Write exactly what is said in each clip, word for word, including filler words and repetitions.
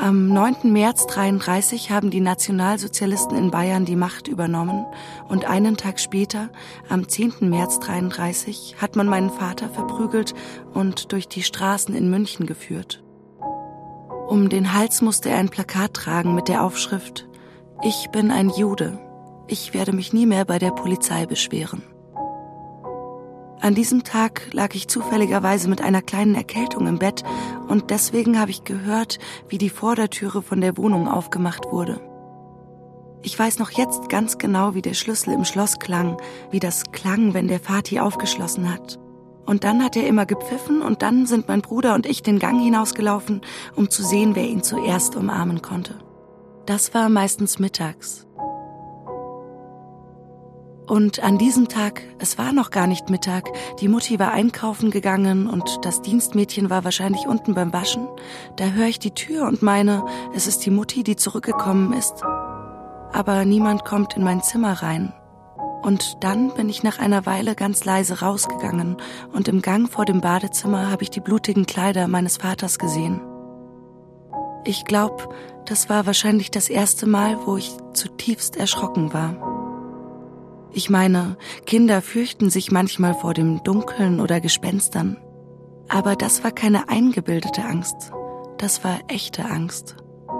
Am neunten März dreiunddreißig haben die Nationalsozialisten in Bayern die Macht übernommen und einen Tag später, am zehnten März dreiunddreißig, hat man meinen Vater verprügelt und durch die Straßen in München geführt. Um den Hals musste er ein Plakat tragen mit der Aufschrift: Ich bin ein Jude. Ich werde mich nie mehr bei der Polizei beschweren. An diesem Tag lag ich zufälligerweise mit einer kleinen Erkältung im Bett und deswegen habe ich gehört, wie die Vordertüre von der Wohnung aufgemacht wurde. Ich weiß noch jetzt ganz genau, wie der Schlüssel im Schloss klang, wie das klang, wenn der Vati aufgeschlossen hat. Und dann hat er immer gepfiffen und dann sind mein Bruder und ich den Gang hinausgelaufen, um zu sehen, wer ihn zuerst umarmen konnte. Das war meistens mittags. Und an diesem Tag, es war noch gar nicht Mittag, die Mutti war einkaufen gegangen und das Dienstmädchen war wahrscheinlich unten beim Waschen. Da höre ich die Tür und meine, es ist die Mutti, die zurückgekommen ist. Aber niemand kommt in mein Zimmer rein. Und dann bin ich nach einer Weile ganz leise rausgegangen und im Gang vor dem Badezimmer habe ich die blutigen Kleider meines Vaters gesehen. Ich glaube, das war wahrscheinlich das erste Mal, wo ich zutiefst erschrocken war. Ich meine, Kinder fürchten sich manchmal vor dem Dunkeln oder Gespenstern. Aber das war keine eingebildete Angst. Das war echte Angst.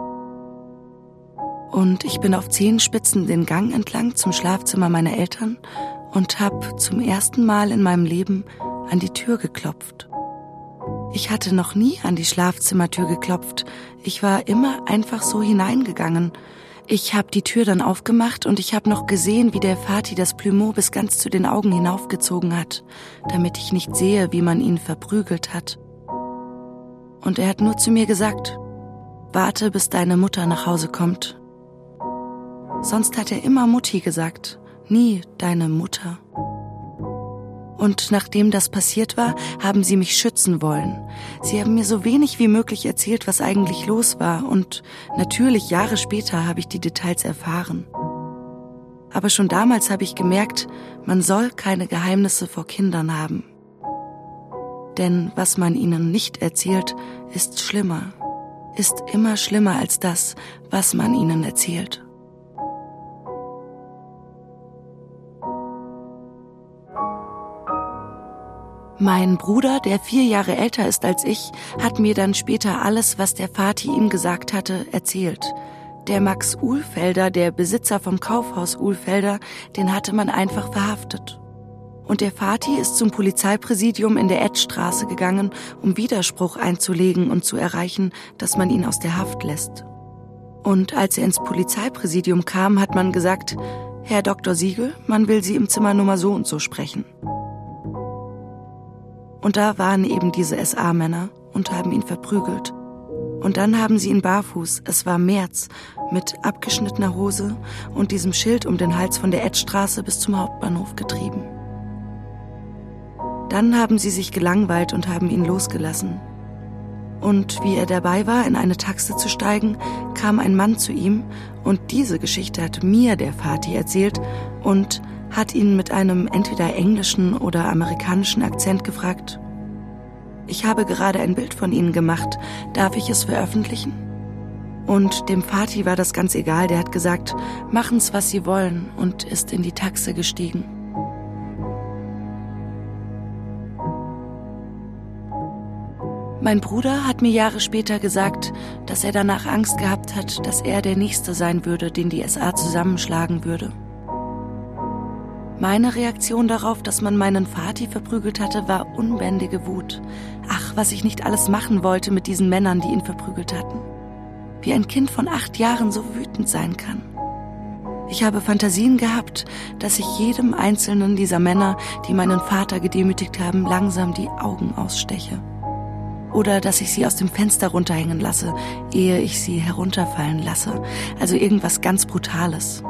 Und ich bin auf Zehenspitzen den Gang entlang zum Schlafzimmer meiner Eltern und habe zum ersten Mal in meinem Leben an die Tür geklopft. Ich hatte noch nie an die Schlafzimmertür geklopft. Ich war immer einfach so hineingegangen. Ich habe die Tür dann aufgemacht und ich habe noch gesehen, wie der Vati das Plumeau bis ganz zu den Augen hinaufgezogen hat, damit ich nicht sehe, wie man ihn verprügelt hat. Und er hat nur zu mir gesagt: Warte, bis deine Mutter nach Hause kommt. Sonst hat er immer Mutti gesagt, nie deine Mutter. Und nachdem das passiert war, haben sie mich schützen wollen. Sie haben mir so wenig wie möglich erzählt, was eigentlich los war. Und natürlich, Jahre später, habe ich die Details erfahren. Aber schon damals habe ich gemerkt, man soll keine Geheimnisse vor Kindern haben. Denn was man ihnen nicht erzählt, ist schlimmer. Ist immer schlimmer als das, was man ihnen erzählt. Mein Bruder, der vier Jahre älter ist als ich, hat mir dann später alles, was der Vati ihm gesagt hatte, erzählt. Der Max Uhlfelder, der Besitzer vom Kaufhaus Uhlfelder, den hatte man einfach verhaftet. Und der Vati ist zum Polizeipräsidium in der Edstraße gegangen, um Widerspruch einzulegen und zu erreichen, dass man ihn aus der Haft lässt. Und als er ins Polizeipräsidium kam, hat man gesagt: Herr Doktor Siegel, man will Sie im Zimmer Nummer so und so sprechen. Und da waren eben diese S A-Männer und haben ihn verprügelt. Und dann haben sie ihn barfuß, es war März, mit abgeschnittener Hose und diesem Schild um den Hals von der Edstraße bis zum Hauptbahnhof getrieben. Dann haben sie sich gelangweilt und haben ihn losgelassen. Und wie er dabei war, in eine Taxe zu steigen, kam ein Mann zu ihm und diese Geschichte hat mir der Vati erzählt und hat ihn mit einem entweder englischen oder amerikanischen Akzent gefragt: Ich habe gerade ein Bild von Ihnen gemacht, darf ich es veröffentlichen? Und dem Vati war das ganz egal, der hat gesagt, machen's, was Sie wollen, und ist in die Taxe gestiegen. Mein Bruder hat mir Jahre später gesagt, dass er danach Angst gehabt hat, dass er der Nächste sein würde, den die S A zusammenschlagen würde. Meine Reaktion darauf, dass man meinen Vati verprügelt hatte, war unbändige Wut. Ach, was ich nicht alles machen wollte mit diesen Männern, die ihn verprügelt hatten. Wie ein Kind von acht Jahren so wütend sein kann. Ich habe Fantasien gehabt, dass ich jedem einzelnen dieser Männer, die meinen Vater gedemütigt haben, langsam die Augen aussteche. Oder dass ich sie aus dem Fenster runterhängen lasse, ehe ich sie herunterfallen lasse. Also irgendwas ganz Brutales.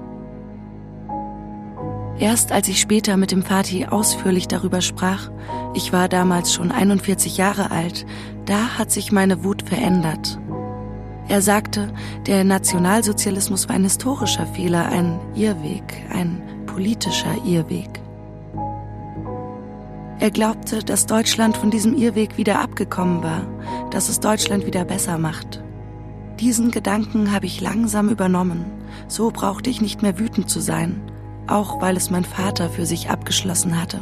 Erst als ich später mit dem Vati ausführlich darüber sprach, ich war damals schon einundvierzig Jahre alt, da hat sich meine Wut verändert. Er sagte, der Nationalsozialismus war ein historischer Fehler, ein Irrweg, ein politischer Irrweg. Er glaubte, dass Deutschland von diesem Irrweg wieder abgekommen war, dass es Deutschland wieder besser macht. Diesen Gedanken habe ich langsam übernommen. So brauchte ich nicht mehr wütend zu sein, auch weil es mein Vater für sich abgeschlossen hatte.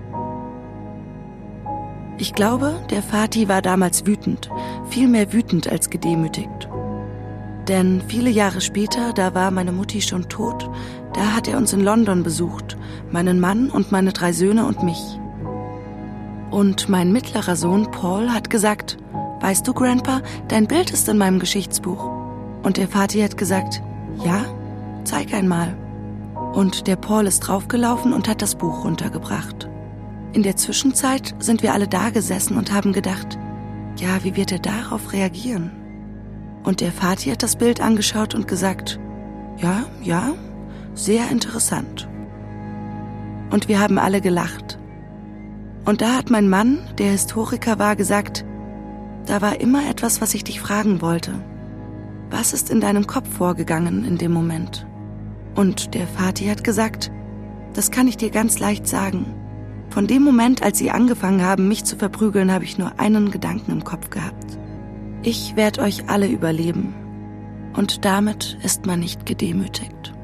Ich glaube, der Vati war damals wütend, viel mehr wütend als gedemütigt. Denn viele Jahre später, da war meine Mutti schon tot, da hat er uns in London besucht, meinen Mann und meine drei Söhne und mich. Und mein mittlerer Sohn Paul hat gesagt, weißt du, Grandpa, dein Bild ist in meinem Geschichtsbuch. Und der Vati hat gesagt, ja, zeig einmal. Und der Paul ist draufgelaufen und hat das Buch runtergebracht. In der Zwischenzeit sind wir alle da gesessen und haben gedacht, ja, wie wird er darauf reagieren? Und der Vati hat das Bild angeschaut und gesagt, ja, ja, sehr interessant. Und wir haben alle gelacht. Und da hat mein Mann, der Historiker war, gesagt, da war immer etwas, was ich dich fragen wollte. Was ist in deinem Kopf vorgegangen in dem Moment? Und der Vati hat gesagt, das kann ich dir ganz leicht sagen. Von dem Moment, als sie angefangen haben, mich zu verprügeln, habe ich nur einen Gedanken im Kopf gehabt. Ich werde euch alle überleben. Und damit ist man nicht gedemütigt.